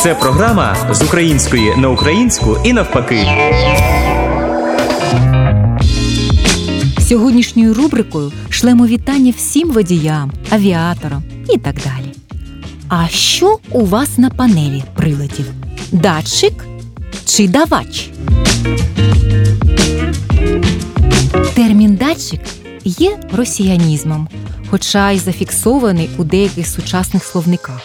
Це програма з української на українську і навпаки. Сьогоднішньою рубрикою шлемо вітання всім водіям, авіаторам і так далі. А що у вас на панелі приладів? Датчик чи давач? Термін «датчик» є росіянізмом, хоча й зафіксований у деяких сучасних словниках.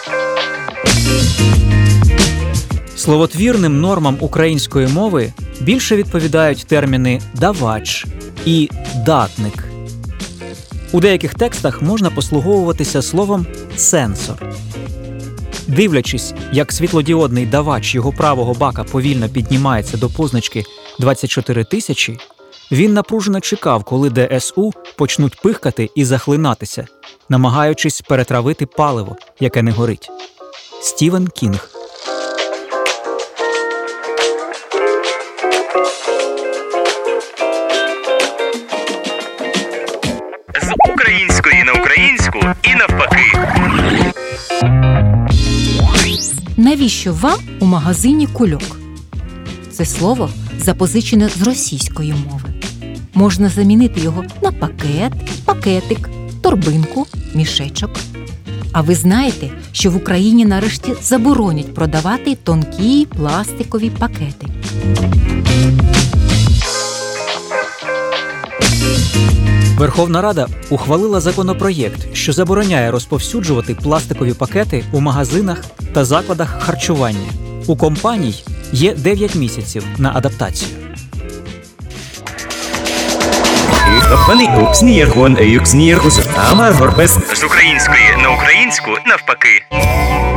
Словотвірним нормам української мови більше відповідають терміни «давач» і «датник». У деяких текстах можна послуговуватися словом «сенсор». Дивлячись, як світлодіодний давач його правого бака повільно піднімається до позначки 24 тисячі, він напружено чекав, коли ДСУ почнуть пихкати і захлинатися, намагаючись перетравити паливо, яке не горить. Стівен Кінг. З української на українську і навпаки. Навіщо вам у магазині кульок? Це слово запозичене з російської мови. Можна замінити його на пакет, пакетик, торбинку, мішечок. А ви знаєте, що в Україні нарешті заборонять продавати тонкі пластикові пакети? Верховна Рада ухвалила законопроєкт, що забороняє розповсюджувати пластикові пакети у магазинах та закладах харчування. У компаній є 9 місяців на адаптацію. З української на українську навпаки.